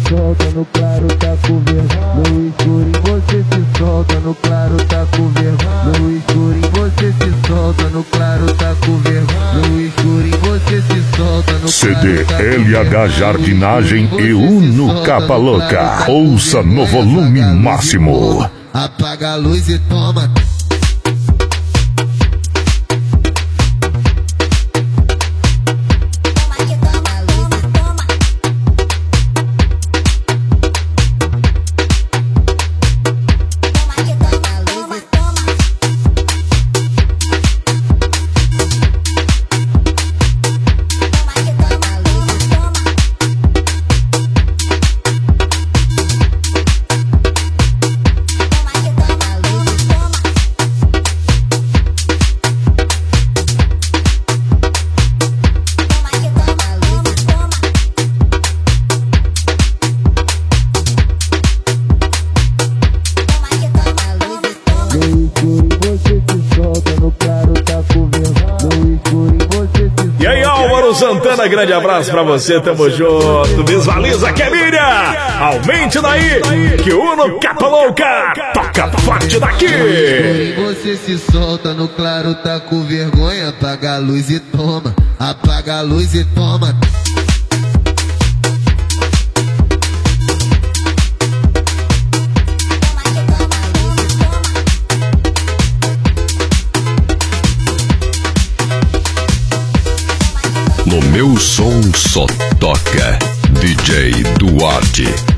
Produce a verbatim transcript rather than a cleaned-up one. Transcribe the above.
solta, no claro tá com vergonha. No escuro você se solta, no claro tá com vergonha. No escuro você se solta, no claro tá com vergonha. No escuro você se solta, no C D L H Jardinagem e Uno Capa Louca. Ouça no volume máximo. Apaga a luz e toma. E aí, Álvaro Santana, grande abraço pra você, tamo junto. Visualiza que é minha. Aumente daí, que Uno Capa Louca toca forte daqui. Você se solta, no claro tá com vergonha. Apaga a luz e toma, apaga a luz e toma. No meu som só toca D J Duarte.